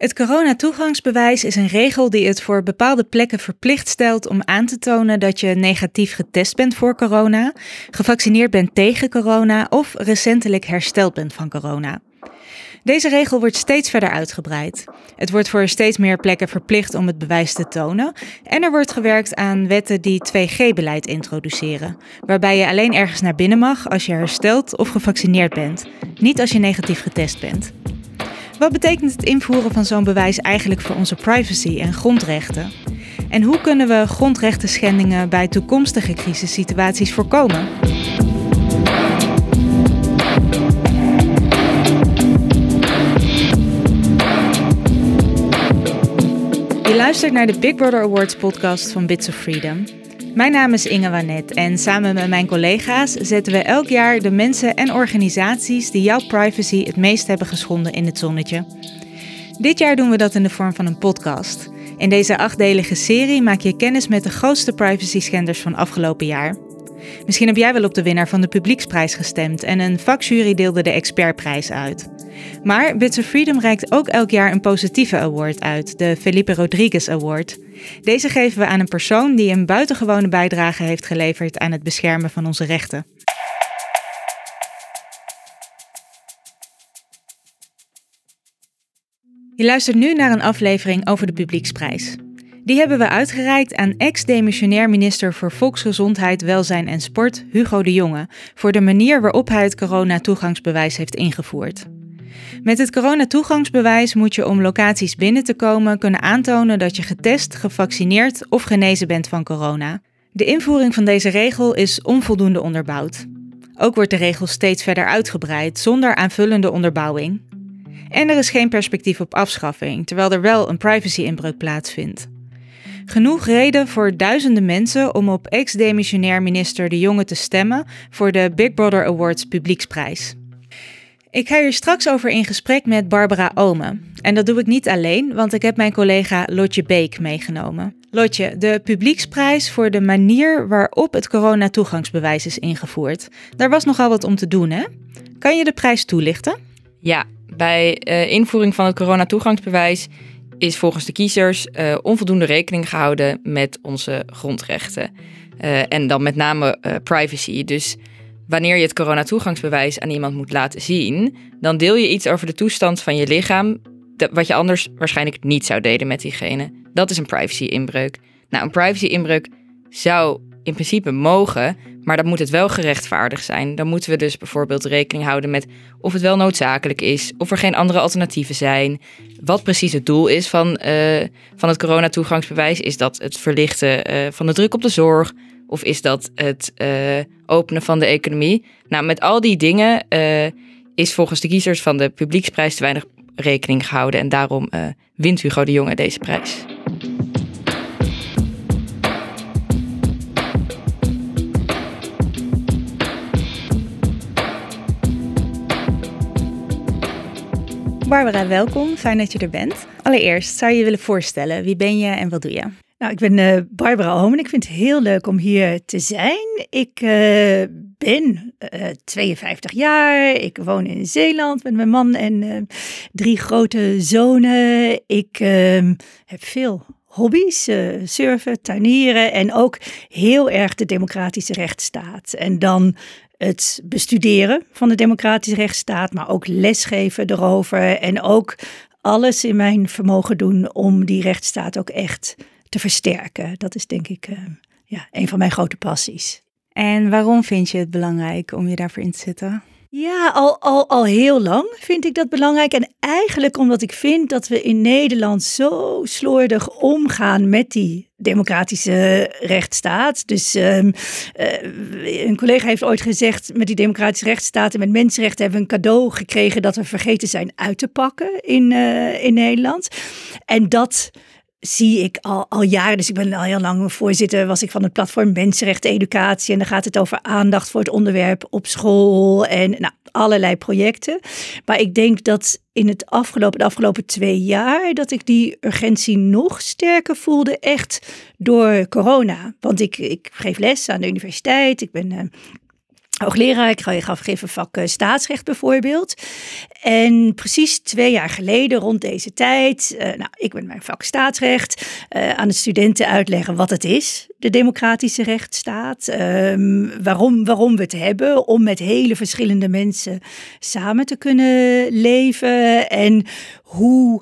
Het coronatoegangsbewijs is een regel die het voor bepaalde plekken verplicht stelt om aan te tonen dat je negatief getest bent voor corona, gevaccineerd bent tegen corona of recentelijk hersteld bent van corona. Deze regel wordt steeds verder uitgebreid. Het wordt voor steeds meer plekken verplicht om het bewijs te tonen en er wordt gewerkt aan wetten die 2G-beleid introduceren, waarbij je alleen ergens naar binnen mag als je hersteld of gevaccineerd bent, niet als je negatief getest bent. Wat betekent het invoeren van zo'n bewijs eigenlijk voor onze privacy en grondrechten? En hoe kunnen we grondrechtenschendingen bij toekomstige crisissituaties voorkomen? Je luistert naar de Big Brother Awards podcast van Bits of Freedom. Mijn naam is Inge Wanet en samen met mijn collega's zetten we elk jaar de mensen en organisaties die jouw privacy het meest hebben geschonden in het zonnetje. Dit jaar doen we dat in de vorm van een podcast. In deze 8-delige serie maak je kennis met de grootste privacy-schenders van afgelopen jaar. Misschien heb jij wel op de winnaar van de Publieksprijs gestemd en een vakjury deelde de Expertprijs uit. Maar Bits of Freedom reikt ook elk jaar een positieve award uit, de Felipe Rodriguez Award. Deze geven we aan een persoon die een buitengewone bijdrage heeft geleverd aan het beschermen van onze rechten. Je luistert nu naar een aflevering over de Publieksprijs. Die hebben we uitgereikt aan ex-demissionair minister voor Volksgezondheid, Welzijn en Sport, Hugo de Jonge, voor de manier waarop hij het coronatoegangsbewijs heeft ingevoerd. Met het coronatoegangsbewijs moet je om locaties binnen te komen kunnen aantonen dat je getest, gevaccineerd of genezen bent van corona. De invoering van deze regel is onvoldoende onderbouwd. Ook wordt de regel steeds verder uitgebreid zonder aanvullende onderbouwing. En er is geen perspectief op afschaffing, terwijl er wel een privacy-inbreuk plaatsvindt. Genoeg reden voor duizenden mensen om op ex-demissionair minister De Jonge te stemmen voor de Big Brother Awards Publieksprijs. Ik ga hier straks over in gesprek met Barbara Omen. En dat doe ik niet alleen, want ik heb mijn collega Lotje Beek meegenomen. Lotje, de Publieksprijs voor de manier waarop het coronatoegangsbewijs is ingevoerd. Daar was nogal wat om te doen, hè? Kan je de prijs toelichten? Ja, bij invoering van het coronatoegangsbewijs is volgens de kiezers onvoldoende rekening gehouden met onze grondrechten. En dan met name privacy. Dus wanneer je het coronatoegangsbewijs aan iemand moet laten zien, dan deel je iets over de toestand van je lichaam wat je anders waarschijnlijk niet zou delen met diegene. Dat is een privacy-inbreuk. Nou, een privacy-inbreuk zou in principe mogen, maar dan moet het wel gerechtvaardigd zijn. Dan moeten we dus bijvoorbeeld rekening houden met of het wel noodzakelijk is, of er geen andere alternatieven zijn. Wat precies het doel is van het coronatoegangsbewijs. Is dat het verlichten van de druk op de zorg? Of is dat het openen van de economie? Nou, met al die dingen is volgens de kiezers van de Publieksprijs te weinig rekening gehouden. En daarom wint Hugo de Jonge deze prijs. Barbara, welkom. Fijn dat je er bent. Allereerst, zou je je willen voorstellen? Wie ben je en wat doe je? Nou, ik ben Barbara Omen. Ik vind het heel leuk om hier te zijn. Ik ben 52 jaar. Ik woon in Zeeland met mijn man en 3 grote zonen. Ik heb veel hobby's, surfen, tuinieren en ook heel erg de democratische rechtsstaat. En dan het bestuderen van de democratische rechtsstaat, maar ook lesgeven erover en ook alles in mijn vermogen doen om die rechtsstaat ook echt te versterken. Dat is denk ik een van mijn grote passies. En waarom vind je het belangrijk om je daarvoor in te zetten? Ja, al heel lang vind ik dat belangrijk. En eigenlijk omdat ik vind dat we in Nederland zo slordig omgaan met die democratische rechtsstaat. Dus een collega heeft ooit gezegd, met die democratische rechtsstaat en met mensenrechten hebben we een cadeau gekregen dat we vergeten zijn uit te pakken in Nederland. En dat zie ik al jaren. Dus ik ben al heel lang voorzitter, was ik van het platform Mensenrechten Educatie. En dan gaat het over aandacht voor het onderwerp op school en allerlei projecten. Maar ik denk dat in de afgelopen 2 jaar dat ik die urgentie nog sterker voelde, echt door corona. Want ik geef les aan de universiteit. Ik ben hoogleraar. Ik geef een vak staatsrecht bijvoorbeeld. En precies 2 jaar geleden, rond deze tijd, ik ben mijn vak staatsrecht aan de studenten uitleggen wat het is, de democratische rechtsstaat. Waarom we het hebben, om met hele verschillende mensen samen te kunnen leven. En hoe...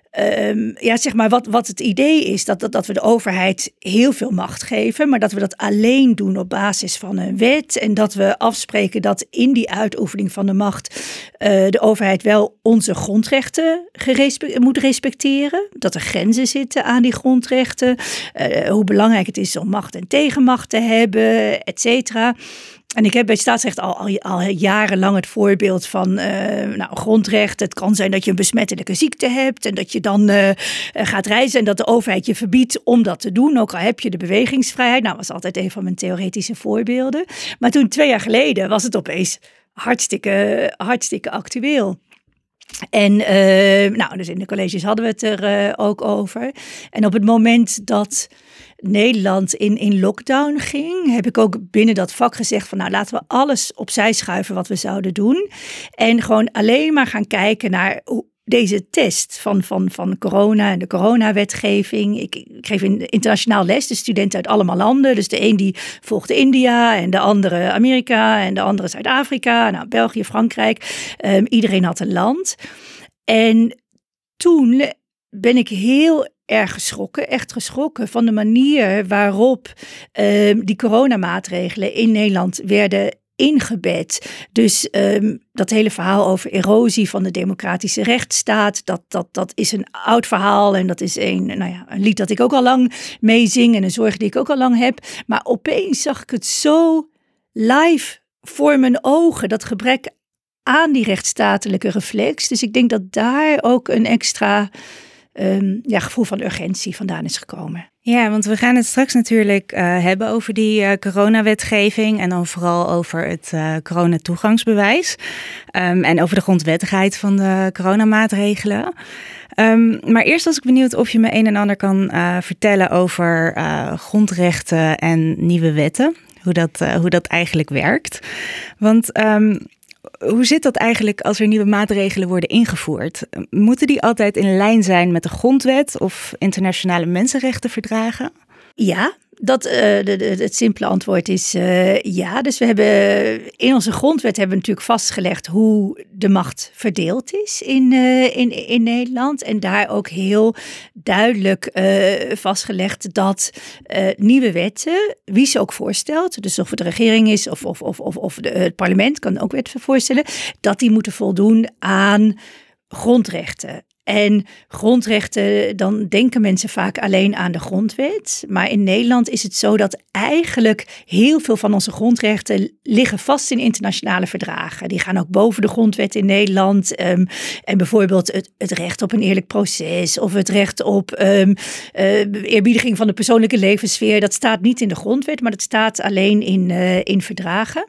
wat het idee is, dat we de overheid heel veel macht geven, maar dat we dat alleen doen op basis van een wet en dat we afspreken dat in die uitoefening van de macht de overheid wel onze grondrechten moet respecteren, dat er grenzen zitten aan die grondrechten, hoe belangrijk het is om macht en tegenmacht te hebben, et cetera. En ik heb bij staatsrecht al jarenlang het voorbeeld van grondrecht. Het kan zijn dat je een besmettelijke ziekte hebt en dat je dan gaat reizen en dat de overheid je verbiedt om dat te doen. Ook al heb je de bewegingsvrijheid. Dat was altijd een van mijn theoretische voorbeelden. Maar toen 2 jaar geleden was het opeens hartstikke actueel. En dus in de colleges hadden we het er ook over. En op het moment dat Nederland in lockdown ging, heb ik ook binnen dat vak gezegd van laten we alles opzij schuiven wat we zouden doen. En gewoon alleen maar gaan kijken naar deze test van corona en de coronawetgeving. Ik geef internationaal les, de studenten uit allemaal landen. Dus de een die volgde India en de andere Amerika en de andere Zuid-Afrika. België, Frankrijk. Iedereen had een land. En toen ben ik heel erg geschrokken van de manier waarop die coronamaatregelen in Nederland werden ingebed. Dus dat hele verhaal over erosie van de democratische rechtsstaat, dat is een oud verhaal en dat is een lied dat ik ook al lang meezing en een zorg die ik ook al lang heb. Maar opeens zag ik het zo live voor mijn ogen, dat gebrek aan die rechtsstatelijke reflex. Dus ik denk dat daar ook een extra gevoel van urgentie vandaan is gekomen. Ja, want we gaan het straks natuurlijk hebben over die coronawetgeving en dan vooral over het coronatoegangsbewijs en over de grondwettigheid van de coronamaatregelen. Maar eerst was ik benieuwd of je me een en ander kan vertellen over grondrechten en nieuwe wetten, hoe dat eigenlijk werkt. Want hoe zit dat eigenlijk als er nieuwe maatregelen worden ingevoerd? Moeten die altijd in lijn zijn met de grondwet of internationale mensenrechtenverdragen? Ja, het simpele antwoord is ja. Dus we hebben in onze grondwet natuurlijk vastgelegd hoe de macht verdeeld is in Nederland. En daar ook heel duidelijk vastgelegd dat nieuwe wetten, wie ze ook voorstelt, dus of het de regering is of het parlement kan ook wetten voorstellen, dat die moeten voldoen aan grondrechten. En grondrechten, dan denken mensen vaak alleen aan de grondwet. Maar in Nederland is het zo dat eigenlijk heel veel van onze grondrechten liggen vast in internationale verdragen. Die gaan ook boven de grondwet in Nederland. En bijvoorbeeld het recht op een eerlijk proces of het recht op eerbiediging van de persoonlijke levenssfeer. Dat staat niet in de grondwet, maar dat staat alleen in verdragen.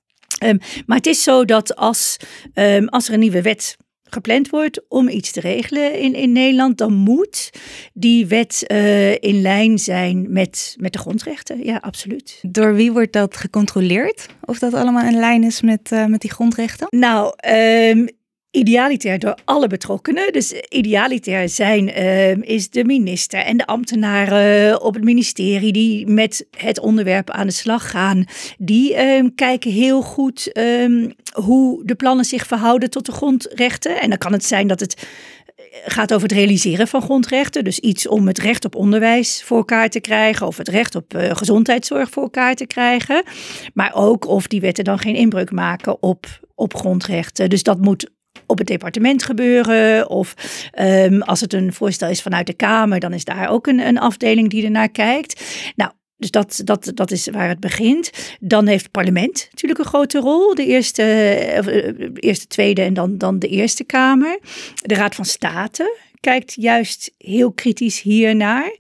Maar het is zo dat als er een nieuwe wet gepland wordt om iets te regelen in Nederland, dan moet die wet in lijn zijn met de grondrechten. Ja, absoluut. Door wie wordt dat gecontroleerd? Of dat allemaal in lijn is met die grondrechten? Nou, idealitair door alle betrokkenen. Dus idealitair is de minister en de ambtenaren op het ministerie die met het onderwerp aan de slag gaan. Die kijken heel goed hoe de plannen zich verhouden tot de grondrechten. En dan kan het zijn dat het gaat over het realiseren van grondrechten. Dus iets om het recht op onderwijs voor elkaar te krijgen of het recht op gezondheidszorg voor elkaar te krijgen. Maar ook of die wetten dan geen inbreuk maken op grondrechten. Dus dat moet op het departement gebeuren of als het een voorstel is vanuit de Kamer, dan is daar ook een afdeling die ernaar kijkt. Nou, dus dat is waar het begint. Dan heeft het parlement natuurlijk een grote rol. De eerste, tweede en dan de Eerste Kamer. De Raad van State kijkt juist heel kritisch hiernaar.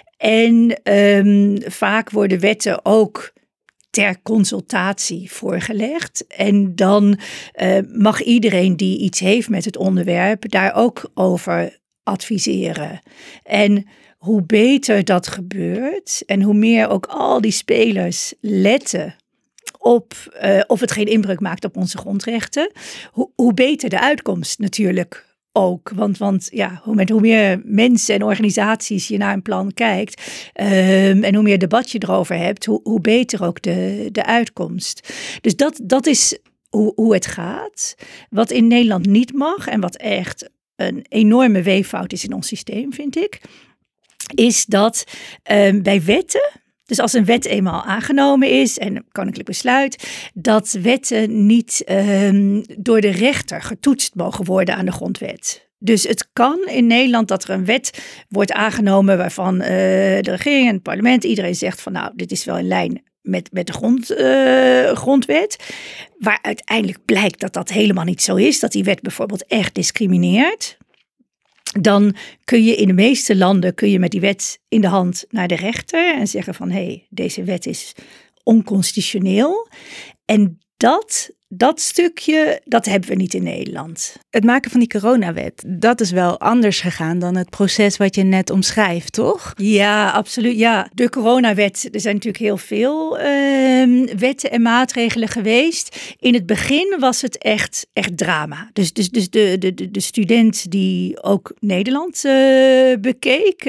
En vaak worden wetten ook ter consultatie voorgelegd. En dan mag iedereen die iets heeft met het onderwerp daar ook over adviseren. En hoe beter dat gebeurt en hoe meer ook al die spelers letten of het geen inbreuk maakt op onze grondrechten, hoe beter de uitkomst natuurlijk ook. Want hoe meer mensen en organisaties je naar een plan kijkt en hoe meer debat je erover hebt, hoe beter ook de uitkomst. Dus dat is hoe het gaat. Wat in Nederland niet mag en wat echt een enorme weeffout is in ons systeem, vind ik, is dat bij wetten, dus als een wet eenmaal aangenomen is en koninklijk besluit, dat wetten niet door de rechter getoetst mogen worden aan de grondwet. Dus het kan in Nederland dat er een wet wordt aangenomen waarvan de regering en het parlement, iedereen zegt van nou, dit is wel in lijn met de grondwet. Waar uiteindelijk blijkt dat dat helemaal niet zo is, dat die wet bijvoorbeeld echt discrimineert. Dan kun je in de meeste landen met die wet in de hand naar de rechter en zeggen van deze wet is onconstitutioneel. En dat stukje, dat hebben we niet in Nederland. Het maken van die coronawet, dat is wel anders gegaan dan het proces wat je net omschrijft, toch? Ja, absoluut. Ja. De coronawet, er zijn natuurlijk heel veel wetten en maatregelen geweest. In het begin was het echt drama. Dus de student die ook Nederland bekeek,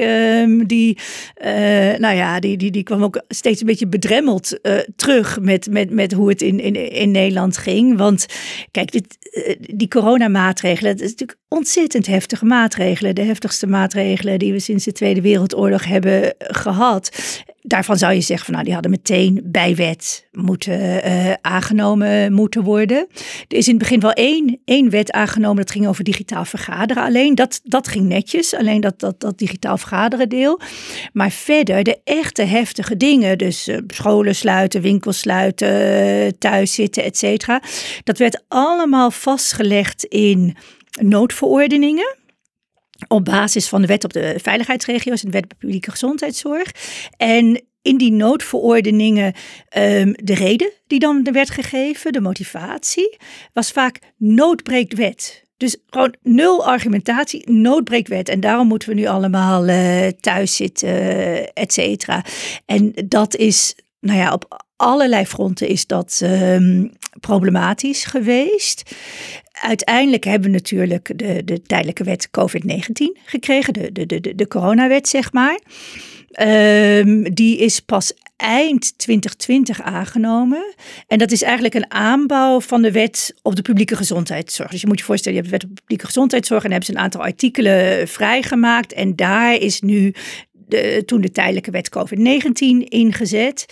die kwam ook steeds een beetje bedremmeld terug met hoe het in Nederland ging. Want kijk, die coronamaatregelen, dat is natuurlijk ontzettend heftige maatregelen. De heftigste maatregelen die we sinds de Tweede Wereldoorlog hebben gehad. Daarvan zou je zeggen van die hadden meteen bij wet aangenomen moeten worden. Er is in het begin wel één wet aangenomen, dat ging over digitaal vergaderen. Alleen dat ging netjes, alleen dat digitaal vergaderen deel. Maar verder de echte heftige dingen, dus scholen sluiten, winkels sluiten, thuis zitten, et cetera. Dat werd allemaal vastgelegd in noodverordeningen. Op basis van de wet op de veiligheidsregio's en de wet op publieke gezondheidszorg. En in die noodverordeningen, de reden die dan werd gegeven, de motivatie, was vaak noodbreekt wet. Dus gewoon 0 argumentatie, noodbreekt wet. En daarom moeten we nu allemaal thuis zitten, et cetera. En dat is, op allerlei fronten is dat problematisch geweest. Uiteindelijk hebben we natuurlijk de tijdelijke wet COVID-19 gekregen, de coronawet zeg maar. Die is pas eind 2020 aangenomen. En dat is eigenlijk een aanbouw van de wet op de publieke gezondheidszorg. Dus je moet je voorstellen, je hebt de wet op de publieke gezondheidszorg en hebben ze een aantal artikelen vrijgemaakt. En daar is nu toen de tijdelijke wet COVID-19 ingezet.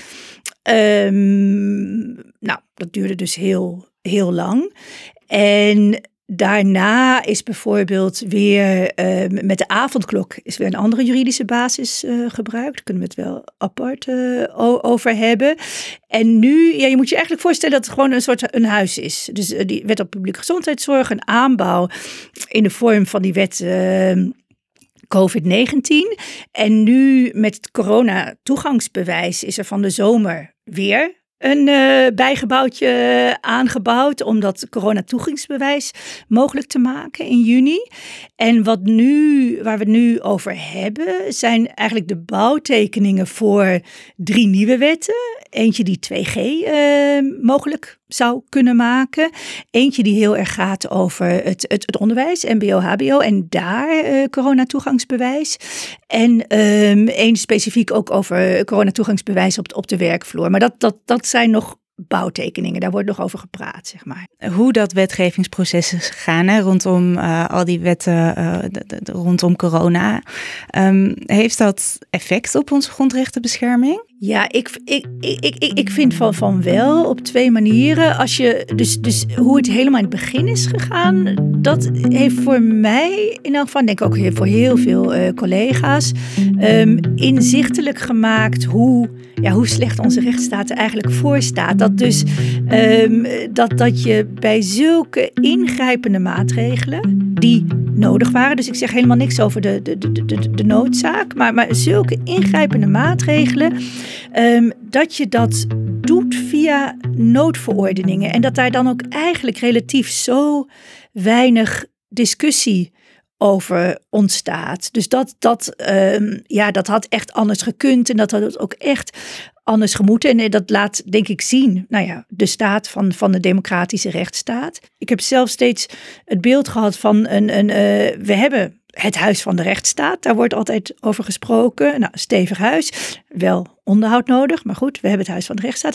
Dat duurde dus heel lang. En daarna is bijvoorbeeld weer met de avondklok is weer een andere juridische basis gebruikt. Daar kunnen we het wel apart over hebben. En nu, je moet je eigenlijk voorstellen dat het gewoon een huis is. Dus die wet op publieke gezondheidszorg, een aanbouw in de vorm van die wet COVID-19. En nu met het corona-toegangsbewijs is er van de zomer weer een bijgebouwtje aangebouwd om dat corona-toegangsbewijs mogelijk te maken in juni. En waar we het nu over hebben, zijn eigenlijk de bouwtekeningen voor 3 nieuwe wetten. Eentje die 2G mogelijk zou kunnen maken. Eentje die heel erg gaat over het onderwijs, mbo, hbo en daar corona-toegangsbewijs. En één specifiek ook over corona-toegangsbewijs op de werkvloer. Maar dat zijn nog bouwtekeningen, daar wordt nog over gepraat, zeg maar. Hoe dat wetgevingsproces is gegaan, rondom al die wetten rondom corona, heeft dat effect op onze grondrechtenbescherming? Ja, ik vind van wel op 2 manieren. Als je dus hoe het helemaal in het begin is gegaan, dat heeft voor mij in elk geval, denk ik ook voor heel veel collega's, inzichtelijk gemaakt hoe slecht onze rechtsstaat er eigenlijk voor staat. Dat dus dat je bij zulke ingrijpende maatregelen die nodig waren, dus ik zeg helemaal niks over de noodzaak, maar zulke ingrijpende maatregelen, dat je dat doet via noodverordeningen en dat daar dan ook eigenlijk relatief zo weinig discussie over ontstaat. Dus dat had echt anders gekund en dat had ook echt anders gemoeten. En dat laat, denk ik, zien, de staat van de democratische rechtsstaat. Ik heb zelf steeds het beeld gehad van we hebben het huis van de rechtsstaat. Daar wordt altijd over gesproken. Nou, stevig huis, wel onderhoud nodig, maar goed, we hebben het huis van de rechtsstaat.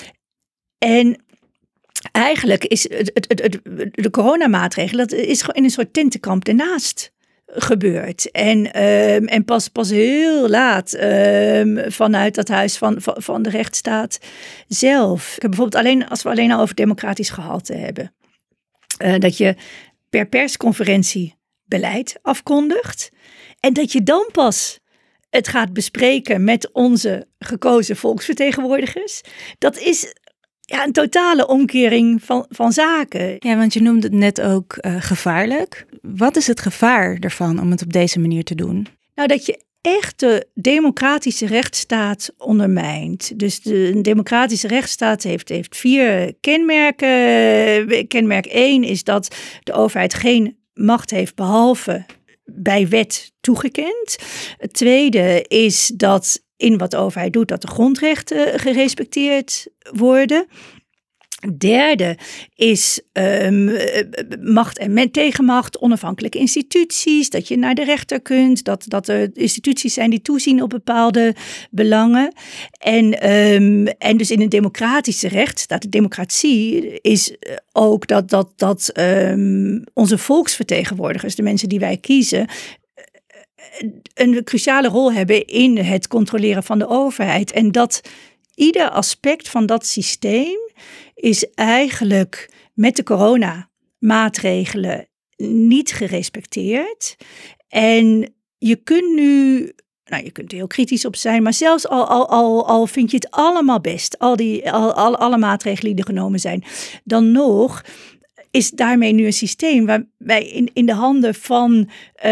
En eigenlijk is de coronamaatregelen, dat is gewoon in een soort tentenkamp ernaast gebeurd. En pas heel laat vanuit dat huis van de rechtsstaat zelf. Ik heb bijvoorbeeld als we alleen al over democratisch gehalte hebben. Dat je per persconferentie beleid afkondigt. En dat je dan pas het gaat bespreken met onze gekozen volksvertegenwoordigers. Dat is een totale omkering van zaken. Ja, want je noemde het net ook gevaarlijk. Wat is het gevaar ervan om het op deze manier te doen? Nou, dat je echt de democratische rechtsstaat ondermijnt. Dus de democratische rechtsstaat heeft 4 kenmerken. Kenmerk 1 is dat de overheid geen macht heeft behalve bij wet toegekend. Het tweede is dat in wat de overheid doet, dat de grondrechten gerespecteerd worden. Derde is macht en tegenmacht, onafhankelijke instituties, dat je naar de rechter kunt, dat er instituties zijn die toezien op bepaalde belangen. En dus in een democratische rechtsstaat, de democratie, is ook dat onze volksvertegenwoordigers, de mensen die wij kiezen, een cruciale rol hebben in het controleren van de overheid. En dat ieder aspect van dat systeem is eigenlijk met de coronamaatregelen niet gerespecteerd. En je kunt nu, je kunt er heel kritisch op zijn, maar zelfs al vind je het allemaal best, alle maatregelen die er genomen zijn, dan nog is daarmee nu een systeem waar wij in de handen van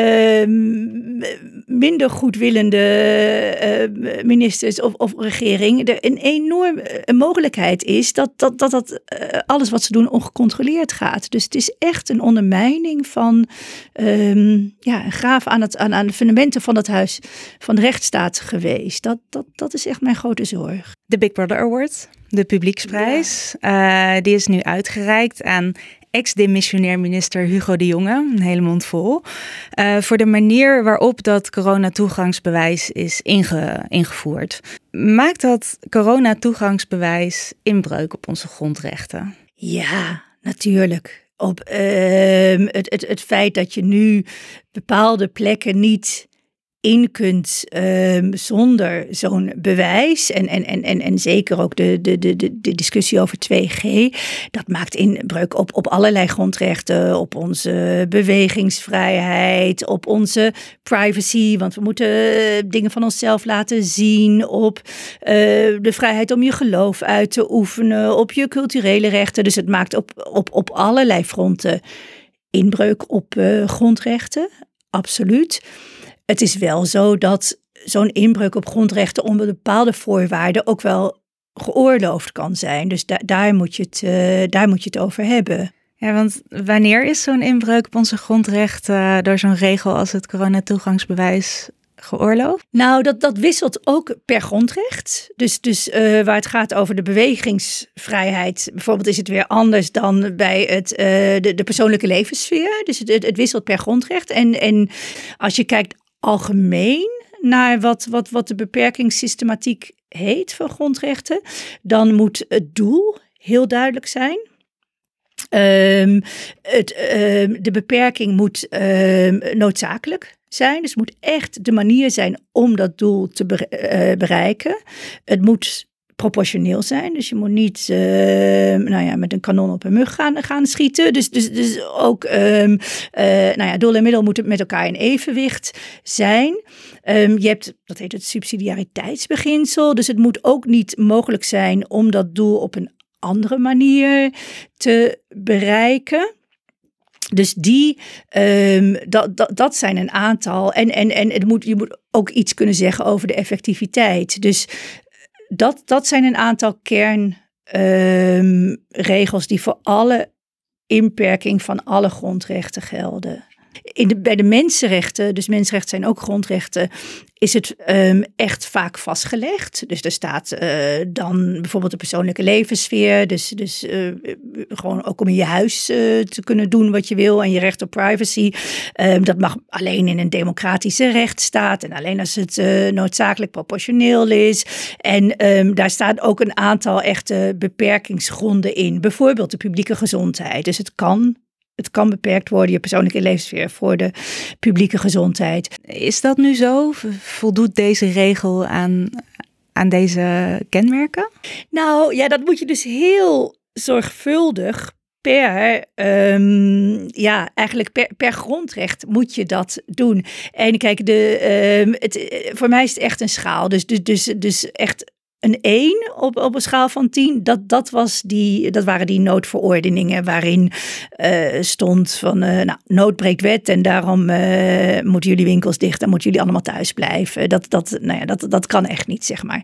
minder goedwillende ministers of regering er een enorme mogelijkheid is dat alles wat ze doen ongecontroleerd gaat. Dus het is echt een ondermijning van een graaf aan de fundamenten van het huis van de rechtsstaat geweest. Dat is echt mijn grote zorg. De Big Brother Award, de publieksprijs, die is nu uitgereikt aan ex-demissionair minister Hugo de Jonge, een hele mond vol, voor de manier waarop dat coronatoegangsbewijs is ingevoerd. Maakt dat coronatoegangsbewijs inbreuk op onze grondrechten? Ja, natuurlijk. Op het feit dat je nu bepaalde plekken niet in kunt zonder zo'n bewijs en zeker ook de discussie over 2G, dat maakt inbreuk op allerlei grondrechten, op onze bewegingsvrijheid, op onze privacy, want we moeten dingen van onszelf laten zien, op de vrijheid om je geloof uit te oefenen, op je culturele rechten. Dus het maakt op allerlei fronten inbreuk op grondrechten, absoluut. Het is wel zo dat zo'n inbreuk op grondrechten onder bepaalde voorwaarden ook wel geoorloofd kan zijn. Dus daar moet je het over hebben. Ja, want wanneer is zo'n inbreuk op onze grondrechten door zo'n regel als het coronatoegangsbewijs geoorloofd? Nou, dat wisselt ook per grondrecht. Dus waar het gaat over de bewegingsvrijheid, bijvoorbeeld, is het weer anders dan bij de persoonlijke levenssfeer. Dus het wisselt per grondrecht. En als je kijkt algemeen naar wat de beperkingssystematiek heet voor grondrechten, dan moet het doel heel duidelijk zijn. De beperking moet noodzakelijk zijn. Dus het moet echt de manier zijn om dat doel te bereiken. Het moet proportioneel zijn. Dus je moet niet met een kanon op een mug gaan schieten. Dus ook doel en middel moeten met elkaar in evenwicht zijn. Je hebt, dat heet het subsidiariteitsbeginsel. Dus het moet ook niet mogelijk zijn om dat doel op een andere manier te bereiken. Dus dat zijn een aantal. En je moet ook iets kunnen zeggen over de effectiviteit. Dus dat zijn een aantal kernregels die voor alle inperking van alle grondrechten gelden. Bij de mensenrechten, dus mensenrechten zijn ook grondrechten, is het echt vaak vastgelegd. Dus er staat dan bijvoorbeeld de persoonlijke levenssfeer. Dus gewoon ook om in je huis te kunnen doen wat je wil. En je recht op privacy. Dat mag alleen in een democratische rechtsstaat. En alleen als het noodzakelijk proportioneel is. En daar staan ook een aantal echte beperkingsgronden in. Bijvoorbeeld de publieke gezondheid. Dus het kan beperkt worden, je persoonlijke levenssfeer, voor de publieke gezondheid. Is dat nu zo? Voldoet deze regel aan deze kenmerken? Nou ja, dat moet je dus heel zorgvuldig per grondrecht moet je dat doen. En kijk, voor mij is het echt een schaal. Dus echt een 1 op een schaal van 10, dat waren die noodverordeningen waarin stond van nood breekt wet en daarom moeten jullie winkels dicht en moeten jullie allemaal thuis blijven. Dat kan echt niet, zeg maar.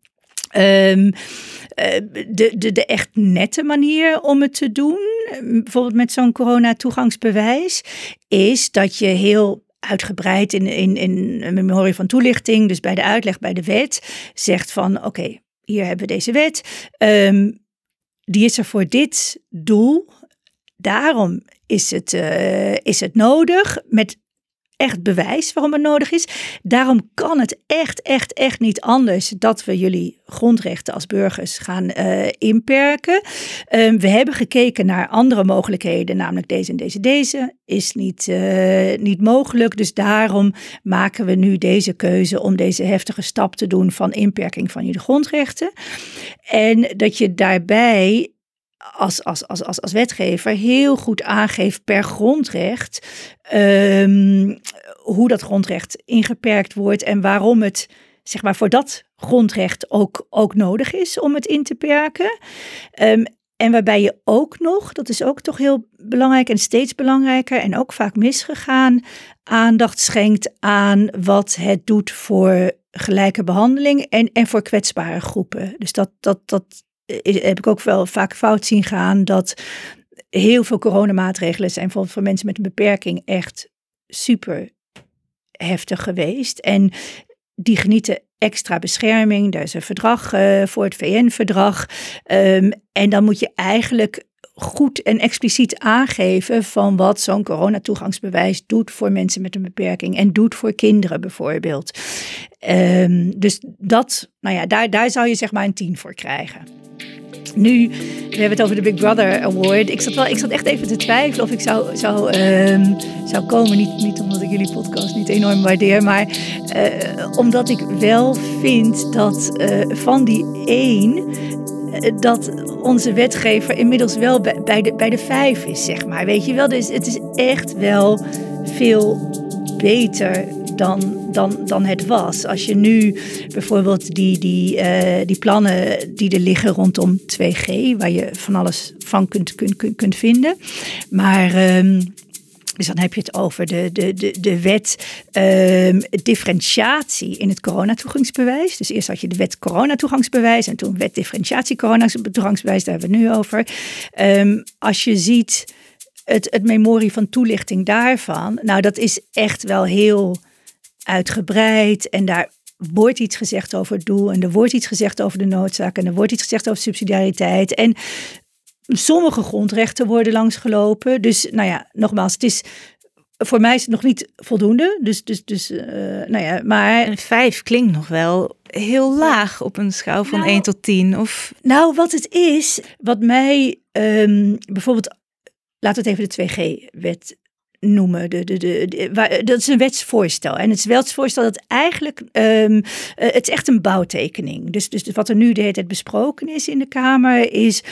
De echt nette manier om het te doen, bijvoorbeeld met zo'n corona-toegangsbewijs, is dat je heel uitgebreid in een memorie van toelichting, dus bij de uitleg bij de wet, zegt van oké, hier hebben we deze wet. Die is er voor dit doel. Daarom is het nodig, met echt bewijs waarom het nodig is. Daarom kan het echt niet anders dat we jullie grondrechten als burgers gaan inperken. We hebben gekeken naar andere mogelijkheden, namelijk deze en deze. Is niet mogelijk, dus daarom maken we nu deze keuze om deze heftige stap te doen van inperking van jullie grondrechten. En dat je daarbij als wetgever heel goed aangeeft per grondrecht hoe dat grondrecht ingeperkt wordt en waarom het, zeg maar, voor dat grondrecht ook nodig is om het in te perken. En waarbij je ook nog, dat is ook toch heel belangrijk en steeds belangrijker en ook vaak misgegaan, aandacht schenkt aan wat het doet voor gelijke behandeling en voor kwetsbare groepen. Dus dat heb ik ook wel vaak fout zien gaan, dat heel veel coronamaatregelen zijn bijvoorbeeld voor mensen met een beperking echt super heftig geweest. En die genieten extra bescherming. Daar is een verdrag voor, het VN-verdrag. En dan moet je eigenlijk goed en expliciet aangeven van wat zo'n coronatoegangsbewijs doet voor mensen met een beperking en doet voor kinderen bijvoorbeeld. Dus daar zou je zeg maar een 10 voor krijgen. Nu, we hebben het over de Big Brother Award. Ik zat echt even te twijfelen of ik zou komen. Niet omdat ik jullie podcast niet enorm waardeer, maar omdat ik wel vind dat van die 1... dat onze wetgever inmiddels wel bij de 5 is, zeg maar. Weet je wel, dus het is echt wel veel beter dan het was. Als je nu bijvoorbeeld die plannen die er liggen rondom 2G, waar je van alles van kunt vinden. Maar dus dan heb je het over de wet differentiatie in het coronatoegangsbewijs. Dus eerst had je de wet coronatoegangsbewijs en toen wet differentiatie coronatoegangsbewijs, daar hebben we het nu over. Als je ziet het memorie van toelichting daarvan, nou dat is echt wel heel uitgebreid en daar wordt iets gezegd over het doel en er wordt iets gezegd over de noodzaak en er wordt iets gezegd over subsidiariteit en sommige grondrechten worden langsgelopen. Dus nogmaals, voor mij is het nog niet voldoende. Dus maar een 5 klinkt nog wel heel laag op een schaal van 1 tot 10. Of... Nou, wat het is, wat mij bijvoorbeeld, laten we het even de 2G-wet noemen. Dat is een wetsvoorstel. En het wetsvoorstel dat eigenlijk, het is echt een bouwtekening. Dus wat er nu de hele tijd besproken is in de Kamer, is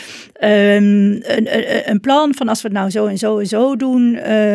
een plan van als we het nou zo en zo en zo doen,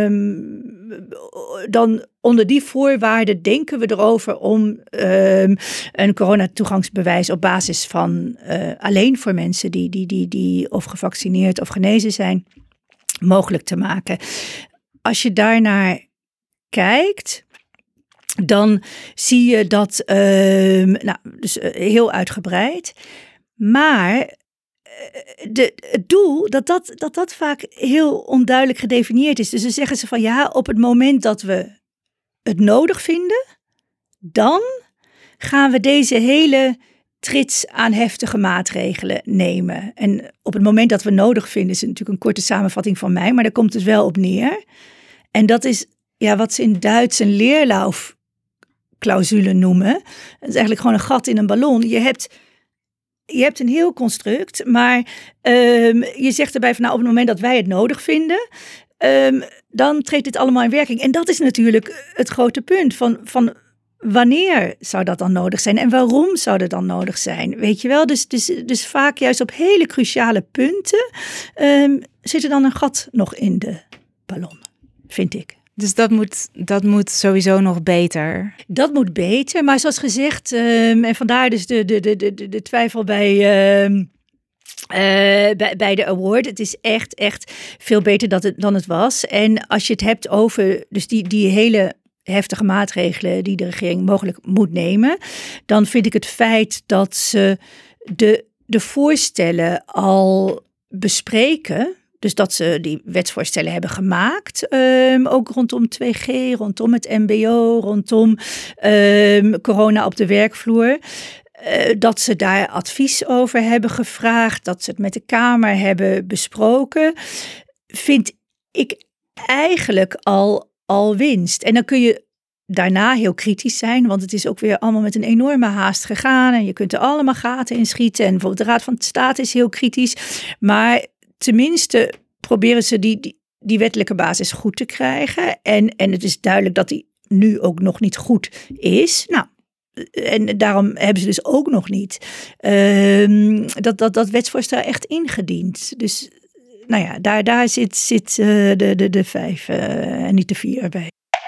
dan onder die voorwaarden denken we erover om een coronatoegangsbewijs op basis van alleen voor mensen die of gevaccineerd of genezen zijn, mogelijk te maken. Als je daarnaar kijkt, dan zie je dat, dus heel uitgebreid, maar het doel, dat vaak heel onduidelijk gedefinieerd is. Dus dan zeggen ze van ja, op het moment dat we het nodig vinden, dan gaan we deze hele trits aan heftige maatregelen nemen. En op het moment dat we nodig vinden, is het natuurlijk een korte samenvatting van mij, maar daar komt het wel op neer. En dat is wat ze in Duits een leerlaufclausule noemen. Dat is eigenlijk gewoon een gat in een ballon. Je hebt een heel construct, maar je zegt erbij van op het moment dat wij het nodig vinden, dan treedt dit allemaal in werking. En dat is natuurlijk het grote punt van wanneer zou dat dan nodig zijn en waarom zou dat dan nodig zijn? Weet je wel, dus vaak juist op hele cruciale punten zit er dan een gat nog in de ballon, vind ik. Dus dat moet sowieso nog beter. Dat moet beter, maar zoals gezegd, en vandaar dus de twijfel bij de award. Het is echt veel beter dan het was. En als je het hebt over dus die hele heftige maatregelen die de regering mogelijk moet nemen, dan vind ik het feit dat ze de voorstellen al bespreken, dus dat ze die wetsvoorstellen hebben gemaakt, ook rondom 2G, rondom het mbo, rondom corona op de werkvloer. Dat ze daar advies over hebben gevraagd, dat ze het met de Kamer hebben besproken, vind ik eigenlijk al winst. En dan kun je daarna heel kritisch zijn, want het is ook weer allemaal met een enorme haast gegaan en je kunt er allemaal gaten in schieten. En bijvoorbeeld de Raad van State is heel kritisch, maar tenminste proberen ze die wettelijke basis goed te krijgen. En het is duidelijk dat die nu ook nog niet goed is. Nou, en daarom hebben ze dus ook nog niet dat wetsvoorstel echt ingediend. Dus nou ja, daar zit de 5 en niet de 4 bij.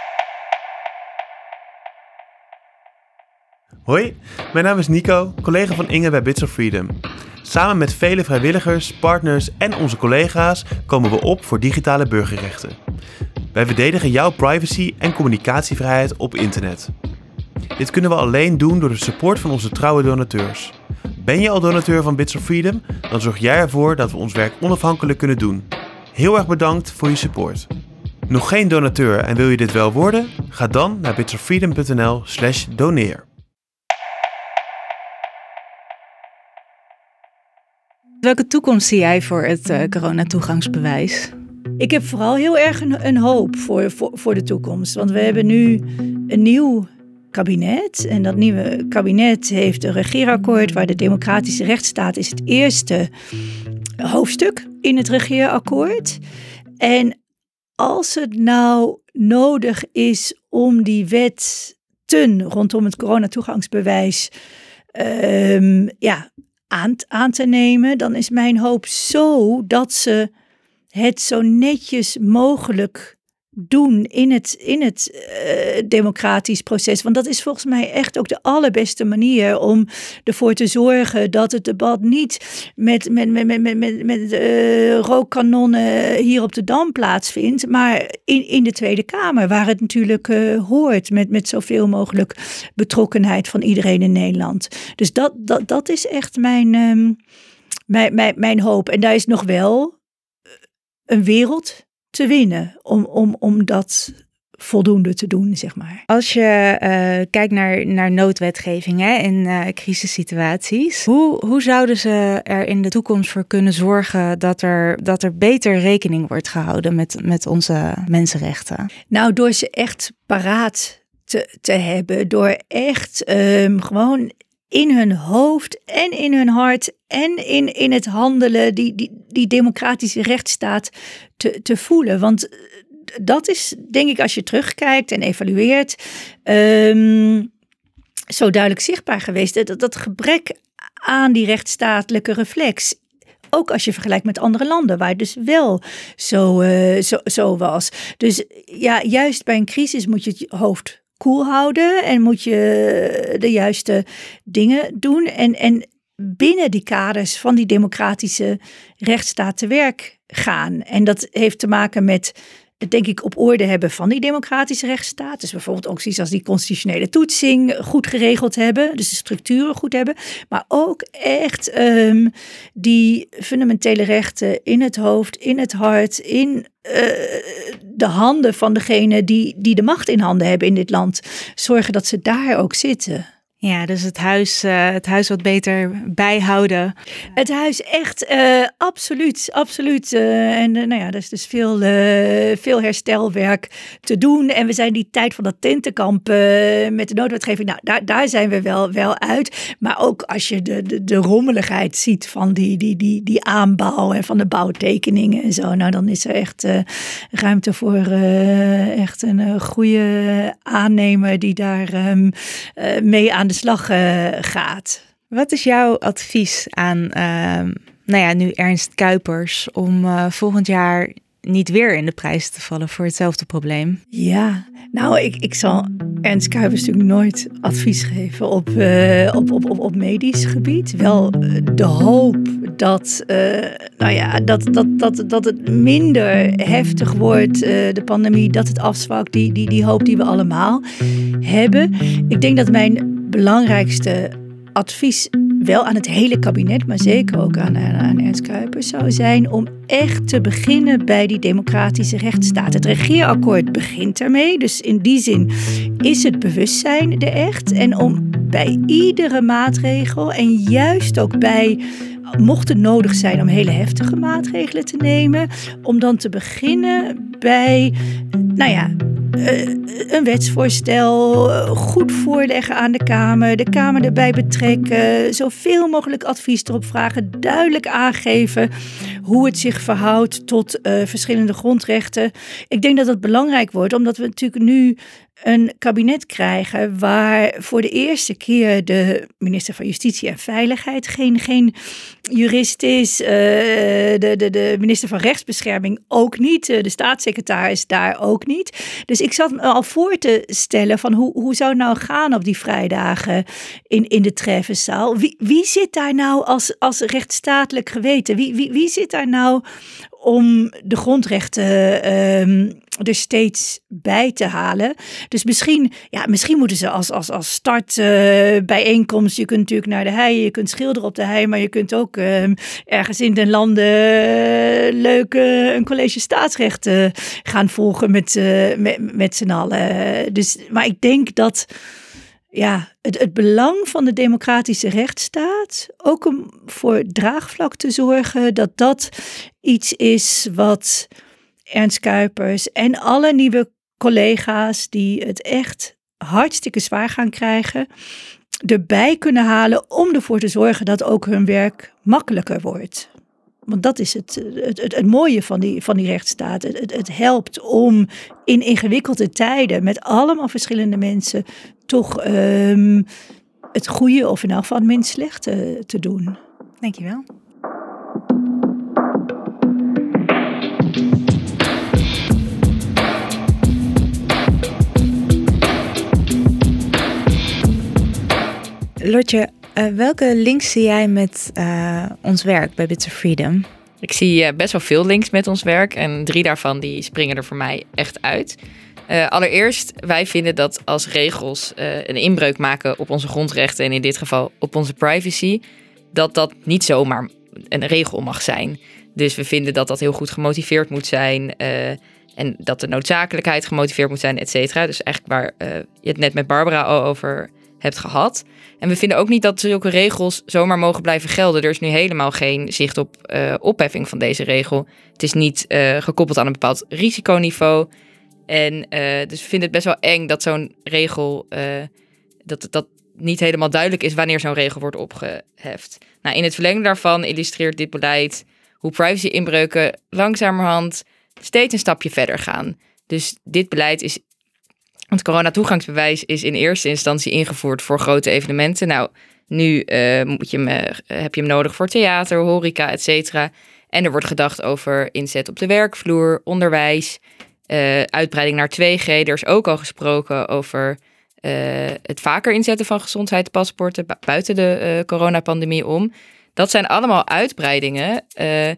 Hoi, mijn naam is Nico, collega van Inge bij Bits of Freedom. Samen met vele vrijwilligers, partners en onze collega's komen we op voor digitale burgerrechten. Wij verdedigen jouw privacy en communicatievrijheid op internet. Dit kunnen we alleen doen door de support van onze trouwe donateurs. Ben je al donateur van Bits of Freedom? Dan zorg jij ervoor dat we ons werk onafhankelijk kunnen doen. Heel erg bedankt voor je support. Nog geen donateur en wil je dit wel worden? Ga dan naar bitsoffreedom.nl/doneer. Welke toekomst zie jij voor het coronatoegangsbewijs? Ik heb vooral heel erg een hoop voor de toekomst. Want we hebben nu een nieuw kabinet. En dat nieuwe kabinet heeft een regeerakkoord waar de democratische rechtsstaat is het eerste hoofdstuk in het regeerakkoord. En als het nou nodig is om die wetten rondom het coronatoegangsbewijs aan te nemen, dan is mijn hoop zo dat ze het zo netjes mogelijk doen in het democratisch proces. Want dat is volgens mij echt ook de allerbeste manier om ervoor te zorgen dat het debat niet met rookkanonnen hier op de Dam plaatsvindt, maar in de Tweede Kamer, waar het natuurlijk hoort met zoveel mogelijk betrokkenheid van iedereen in Nederland. Dus dat is echt mijn hoop. En daar is nog wel een wereld te winnen om dat voldoende te doen, zeg maar. Als je kijkt naar noodwetgeving in crisissituaties, hoe zouden ze er in de toekomst voor kunnen zorgen dat er beter rekening wordt gehouden met onze mensenrechten? Nou, door ze echt paraat te hebben, door echt gewoon in hun hoofd en in hun hart en in het handelen die democratische rechtsstaat te voelen. Want dat is, denk ik, als je terugkijkt en evalueert, zo duidelijk zichtbaar geweest. Dat gebrek aan die rechtsstatelijke reflex, ook als je vergelijkt met andere landen, waar het dus wel zo was. Dus ja, juist bij een crisis moet je het hoofd koel houden en moet je de juiste dingen doen en binnen die kaders van die democratische rechtsstaat te werk gaan. En dat heeft te maken met het denk ik op orde hebben van die democratische rechtsstaat. Dus bijvoorbeeld ook zoiets als die constitutionele toetsing goed geregeld hebben. Dus de structuren goed hebben. Maar ook echt die fundamentele rechten in het hoofd, in het hart, in de handen van degene die de macht in handen hebben in dit land. Zorgen dat ze daar ook zitten. Ja, dus het huis wat beter bijhouden. Het huis echt, absoluut. Er is dus veel herstelwerk te doen. En we zijn die tijd van dat tentenkamp met de noodwetgeving, daar zijn we wel uit. Maar ook als je de rommeligheid ziet van die aanbouw en van de bouwtekeningen en zo. Nou, dan is er echt ruimte voor echt een goede aannemer die daar mee aan de slag gaat. Wat is jouw advies aan nu Ernst Kuipers om volgend jaar niet weer in de prijs te vallen voor hetzelfde probleem? Ja, nou ik zal Ernst Kuipers natuurlijk nooit advies geven op medisch gebied. Wel de hoop dat het minder heftig wordt, de pandemie, dat het afzwakt, die hoop die we allemaal hebben. Ik denk dat mijn belangrijkste advies wel aan het hele kabinet, maar zeker ook aan Ernst Kuipers zou zijn om echt te beginnen bij die democratische rechtsstaat. Het regeerakkoord begint ermee, dus in die zin is het bewustzijn er echt. En om bij iedere maatregel en juist ook bij, mocht het nodig zijn om hele heftige maatregelen te nemen, om dan te beginnen bij, een wetsvoorstel goed voorleggen aan de Kamer erbij betrekken, zoveel mogelijk advies erop vragen, duidelijk aangeven hoe het zich verhoudt tot verschillende grondrechten. Ik denk dat dat belangrijk wordt, omdat we natuurlijk nu een kabinet krijgen waar voor de eerste keer de minister van Justitie en Veiligheid geen jurist is. De minister van Rechtsbescherming ook niet. De staatssecretaris daar ook niet. Dus ik zat me al voor te stellen van hoe zou het nou gaan op die vrijdagen in de treffenzaal. Wie zit daar nou als rechtsstatelijk geweten? Wie zit daar nou om de grondrechten er steeds bij te halen? Dus misschien moeten ze als startbijeenkomst, je kunt natuurlijk naar de hei, je kunt schilderen op de hei, maar je kunt ook ergens in den landen leuk een college staatsrecht gaan volgen met z'n allen. Dus, maar ik denk dat het belang van de democratische rechtsstaat, ook om voor draagvlak te zorgen, dat iets is wat Ernst Kuipers en alle nieuwe collega's die het echt hartstikke zwaar gaan krijgen, erbij kunnen halen om ervoor te zorgen dat ook hun werk makkelijker wordt. Want dat is het mooie van die rechtsstaat. Het helpt om in ingewikkelde tijden met allemaal verschillende mensen toch het goede of in elk geval het minst slechte te doen. Dankjewel. Lotje, welke links zie jij met ons werk bij Bits of Freedom? Ik zie best wel veel links met ons werk en 3 daarvan die springen er voor mij echt uit. Allereerst, wij vinden dat als regels een inbreuk maken op onze grondrechten en in dit geval op onze privacy, dat niet zomaar een regel mag zijn. Dus we vinden dat dat heel goed gemotiveerd moet zijn en dat de noodzakelijkheid gemotiveerd moet zijn, et cetera. Dus eigenlijk waar je het net met Barbara al over hebt gehad. En we vinden ook niet dat zulke regels zomaar mogen blijven gelden. Er is nu helemaal geen zicht op opheffing van deze regel. Het is niet gekoppeld aan een bepaald risiconiveau. En dus we vinden het best wel eng dat zo'n regel, dat niet helemaal duidelijk is wanneer zo'n regel wordt opgeheft. Nou, in het verlengde daarvan illustreert dit beleid hoe privacy-inbreuken langzamerhand steeds een stapje verder gaan. Dus dit beleid is, het coronatoegangsbewijs is in eerste instantie ingevoerd voor grote evenementen. Nou, nu heb je hem nodig voor theater, horeca, et cetera. En er wordt gedacht over inzet op de werkvloer, onderwijs, uitbreiding naar 2G. Er is ook al gesproken over het vaker inzetten van gezondheidspaspoorten buiten de coronapandemie om. Dat zijn allemaal uitbreidingen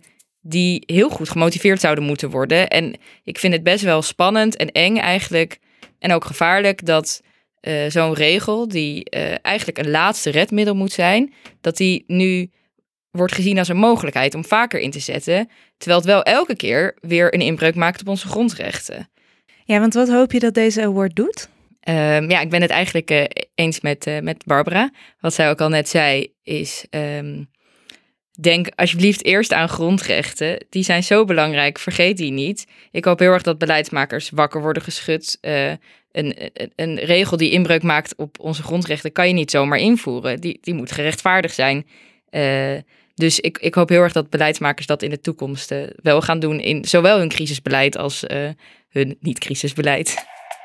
die heel goed gemotiveerd zouden moeten worden. En ik vind het best wel spannend en eng eigenlijk en ook gevaarlijk dat zo'n regel die eigenlijk een laatste redmiddel moet zijn, dat die nu wordt gezien als een mogelijkheid om vaker in te zetten, terwijl het wel elke keer weer een inbreuk maakt op onze grondrechten. Ja, want wat hoop je dat deze award doet? Ik ben het eigenlijk eens met Barbara. Wat zij ook al net zei is, denk alsjeblieft eerst aan grondrechten. Die zijn zo belangrijk, vergeet die niet. Ik hoop heel erg dat beleidsmakers wakker worden geschud. Een regel die inbreuk maakt op onze grondrechten kan je niet zomaar invoeren. Die moet gerechtvaardigd zijn. Dus ik hoop heel erg dat beleidsmakers dat in de toekomst wel gaan doen in zowel hun crisisbeleid als hun niet-crisisbeleid.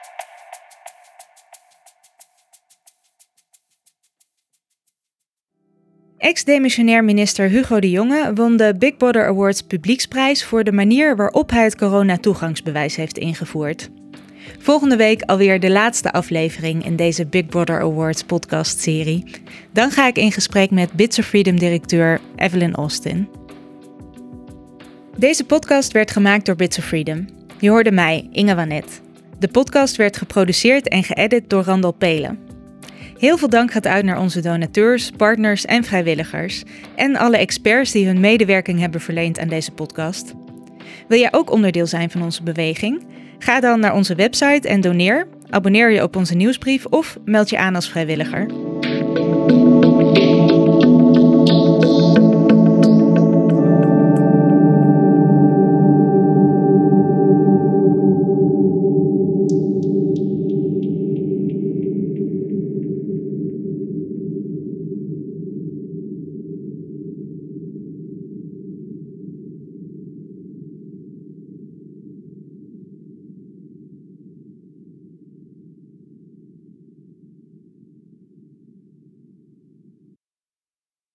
Ex-demissionair minister Hugo de Jonge won de Big Brother Awards publieksprijs voor de manier waarop hij het corona-toegangsbewijs heeft ingevoerd. Volgende week alweer de laatste aflevering in deze Big Brother Awards podcastserie. Dan ga ik in gesprek met Bits of Freedom-directeur Evelyn Austin. Deze podcast werd gemaakt door Bits of Freedom. Je hoorde mij, Inge Wanet. De podcast werd geproduceerd en geëdit door Randal Pelen. Heel veel dank gaat uit naar onze donateurs, partners en vrijwilligers. En alle experts die hun medewerking hebben verleend aan deze podcast. Wil jij ook onderdeel zijn van onze beweging? Ga dan naar onze website en doneer. Abonneer je op onze nieuwsbrief of meld je aan als vrijwilliger.